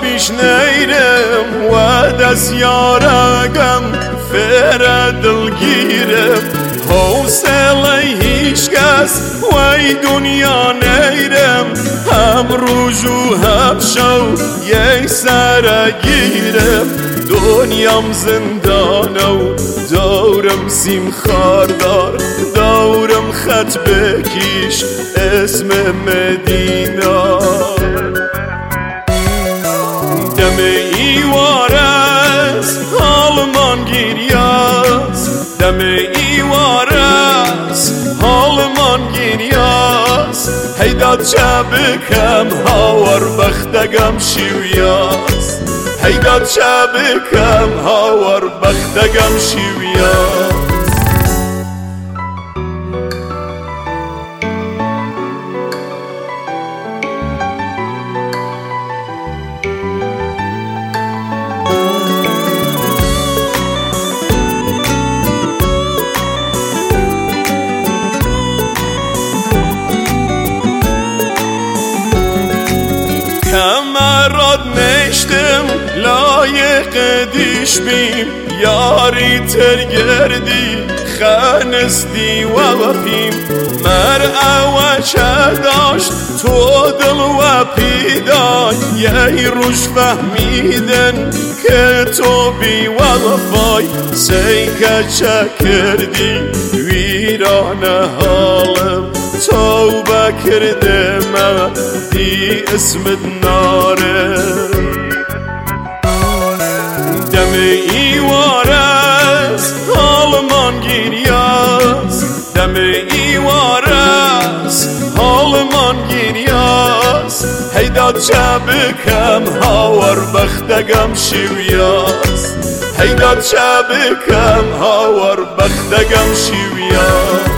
پیش نیرم و دست یارگم فر دلگیرم حوصله هیچ کس وی دنیا نیرم هم روز و هم شو یک سر گیرم دنیام زندانه و دورم سیم خاردار دورم خط بکیش اسم مدینا دم ایوارس حالمان گیریاس دم ایوارس حالمان گیریاس هیداد شبکم هاور بختگم شیویاس هیداد شبکم هاور بختگم شیویاس کمرات نشتم لایق دیش بیم یاری ترگردی خانستی و وفیم مرعوه چه داشت تو دل و پیدای یه روش فهمیدن که تو بی وفای سیکه چه کردی ویران حالم توبه کردم دی اسمت ناره دم ایوارس حالمان گیریاس دم ایوارس حالمان گیریاس هیداد شبکم هاور بختگم شیویاس هیداد شبکم هاور بختگم شیویاس